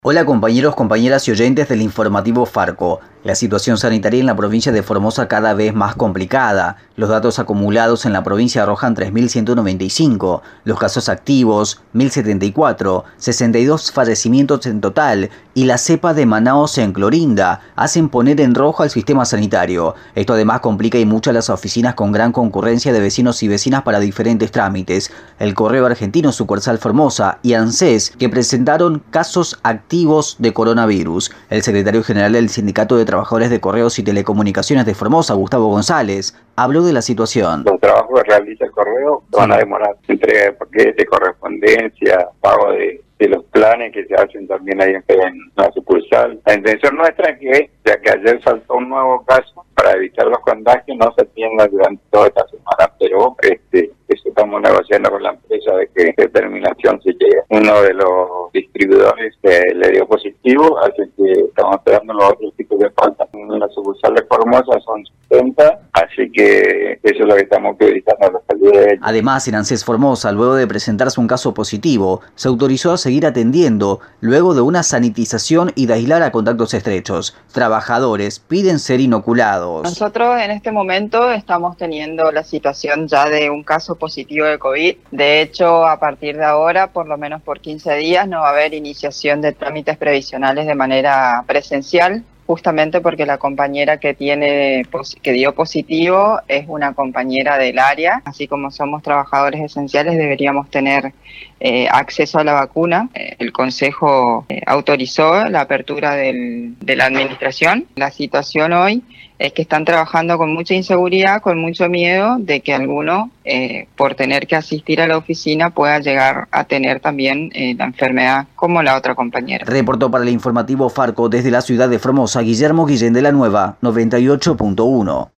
Hola compañeros, compañeras y oyentes del informativo Farco. La situación sanitaria en la provincia de Formosa cada vez más complicada. Los datos acumulados en la provincia arrojan 3.195, los casos activos 1.074, 62 fallecimientos en total y la cepa de Manaos en Clorinda hacen poner en rojo al sistema sanitario. Esto además complica y mucho a las oficinas con gran concurrencia de vecinos y vecinas para diferentes trámites. El Correo Argentino, sucursal Formosa y ANSES que presentaron casos activos de coronavirus. El secretario general del Sindicato de Trabajadores de Correos y Telecomunicaciones de Formosa, Gustavo González, habló de la situación. Los trabajos que realiza el correo van a demorar entrega de paquetes, correspondencia, pago de los planes que se hacen también ahí en la sucursal. La intención nuestra es que, ya que ayer saltó un nuevo caso, para evitar los contagios no se atienda durante toda esta semana, pero eso estamos negociando con la empresa de qué determinación se llega. Uno de los distribuidores le dio positivo, así que estamos esperando los otros tipos de falta. En la sucursal de Formosa son 70, así que eso es lo que estamos priorizando a la salida de ellos. Además, en ANSES Formosa, luego de presentarse un caso positivo, se autorizó a seguir atendiendo, luego de una sanitización y de aislar a contactos estrechos. Trabajadores piden ser inoculados. Nosotros en este momento estamos teniendo la situación ya de un caso positivo de COVID. De hecho, a partir de ahora, por lo menos por 15 días, no va a haber iniciación de trámites previsionales de manera presencial, justamente porque la compañera que dio positivo es una compañera del área. Así como somos trabajadores esenciales, deberíamos tener acceso a la vacuna. El Consejo autorizó la apertura de la administración. La situación hoy es que están trabajando con mucha inseguridad, con mucho miedo de que alguno, por tener que asistir a la oficina, pueda llegar a tener también la enfermedad como la otra compañera. Reportó para el informativo Farco desde la ciudad de Formosa, Guillermo Guillén de la Nueva, 98.1.